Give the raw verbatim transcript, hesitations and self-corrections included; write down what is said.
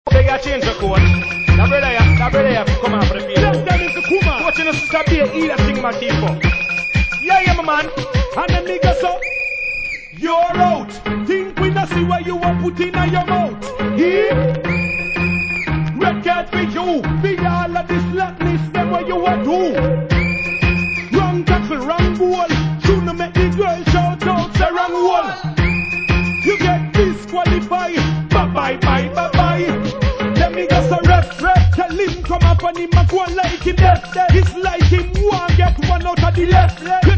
They got change the code. That brother, yeah, that brother, yeah, come on for the field. Them them is the Kuma. Watching us sister be eat that thing, my people. Yeah, yeah, my man. And them niggas so you're out. Think we not see what you want put in your mouth. Yeah. Red card for you. Be all of this slackness. Them what you want do. Wrong tackle, wrong goal. Shouldn't make the girl shout out. Say wrong one. You get disqualified. Bye bye bye bye bye. Them niggas so rep rep. Tell him come up and him a go like him death. It's like him one get one out of the left.